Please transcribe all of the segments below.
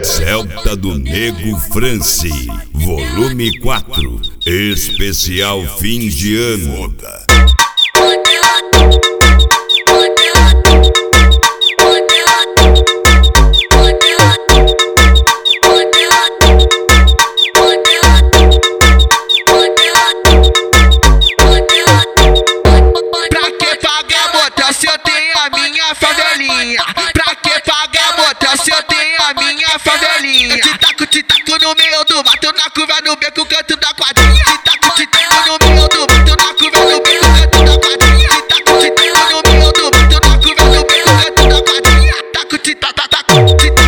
Celta do Nego France, volume 4, especial fim de ano. Pra que pagar motel se eu tenho a minha favelinha? Pra que pagar motel se eu tenho a minha favelinha? Te taco no meio do mato, na curva no beco, canto da quadrinha. Te taco no meio do mato, na curva no beco, canto da quadrinha. Te taco no meio do mato, na curva no beco, canto da quadrinha. Taco, te taco, te taco no meio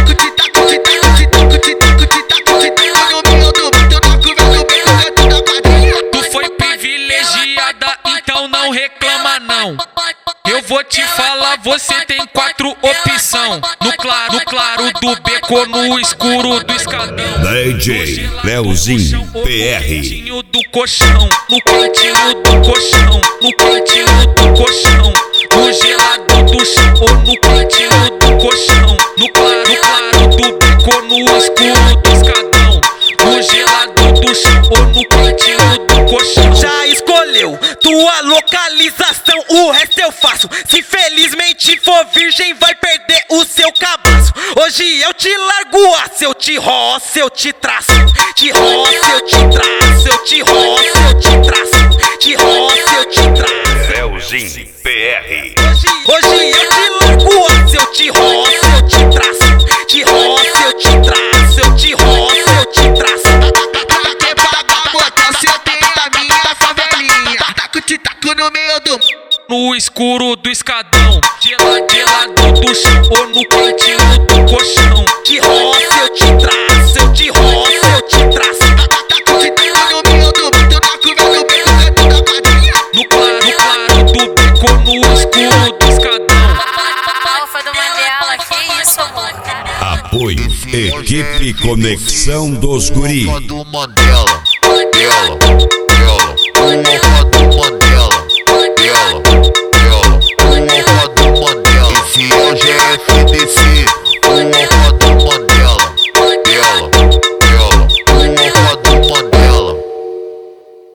do mato, na curva no beco, canto da quadrinha. Tu foi privilegiada, então não reclama não. Eu vou te falar, você tem 4 opção. No claro do beco, no escuro do escadão. DJ Leozinho No PR. quentinho do colchão, no quentinho do colchão, no quentinho do colchão, no gelado do chão ou no quentinho do colchão. No claro do beco, no escuro do escadão, no gelado do chão ou no quentinho do colchão. Já escolheu tua localização, o resto eu faço. Se felizmente for virgem, vai perder o seu cabaço. Hoje eu te largo a, eu te roço, eu te traço. Te roço, eu te traço, eu te roço, eu te traço. Te roço, eu te traço. Leozinho PR. Hoje eu te largo a, eu te roço, eu te traço. Te roço, eu te traço, eu te roço, eu te traço. Pra que pagar motel se eu tenho a minha favelinha? Te taco no meio do... No escuro do escadão, gelado do chão ou no quentinho do colchão. Te roço, eu te traço, eu te roço, eu te traço. Te taco no meio do mato, na curva no beco, canto da quadrinha. No claro do beco, no escuro do escadão. Alfa do Mandela, que isso, amor? Apoio Equipe Conexão dos Guri. Do Mandela,